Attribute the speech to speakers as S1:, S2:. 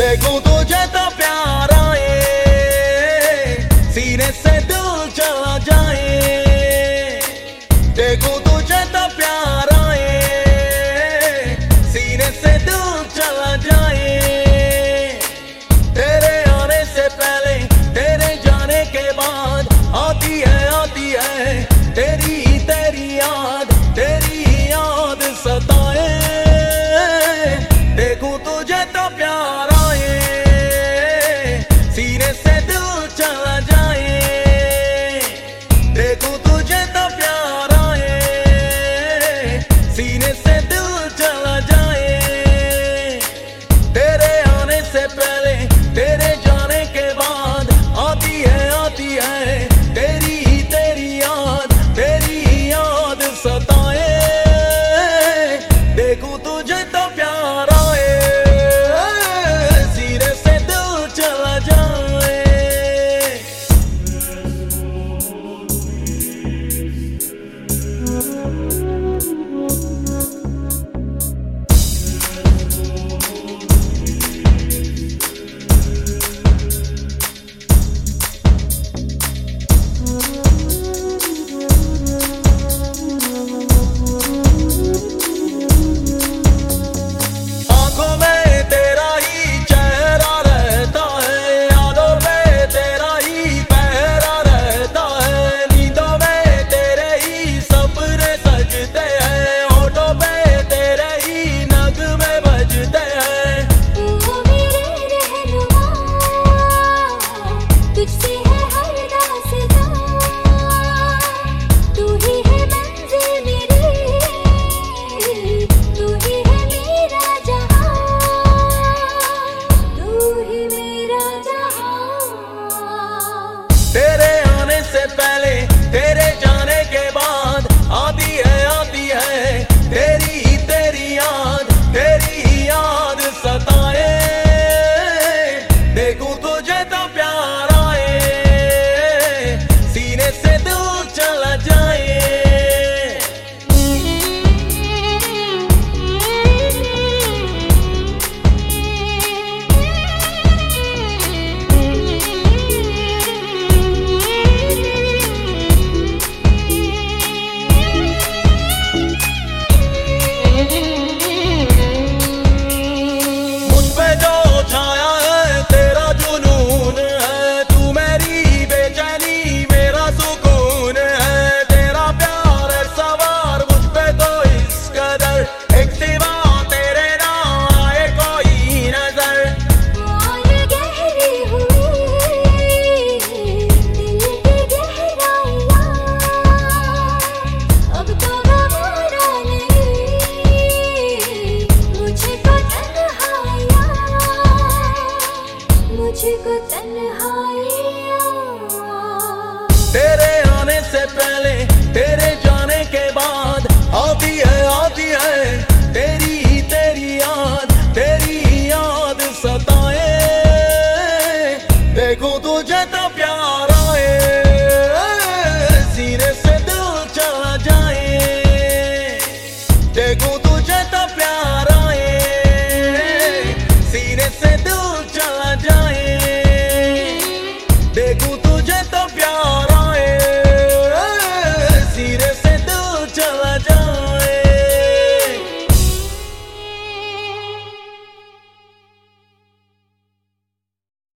S1: देखूं तुझे तो प्यार आए, सीने से दिल चला जाए। देखूं तुझे तो प्यार आए, सीने से दिल चला जाए। तेरे आने से पहले, तेरे जाने के बाद आती है तेरी तेरी याद सताए। देखूं तुझे तो प्यार आए, सीने से दिल चला जाए। देखूं तुझे तो प्यार आए, सीने से दिल चला जाए। तेरे आने से पहले, तेरे जाने के बाद आती है तेरी तेरी याद सताए। देखूं तुझे तो प्यार आए, सीने से दिल चला जाए। तेरे आने से पहले, तेरे जाने के बाद आती है तेरी तेरी याद सताए। देखूं तुझे तो प्यार आए, सीने से दिल चला जाए। तेरे आने से पहले, तेरे जाने के बाद आती है तेरी तेरी याद सताए। देखूं तुझे तो प्यार आए, सीने से दिल चला जाए। देखूं तुझे तो प्यार आए, सीने से दिल चला जाए। देखूं तुझे तो प्यार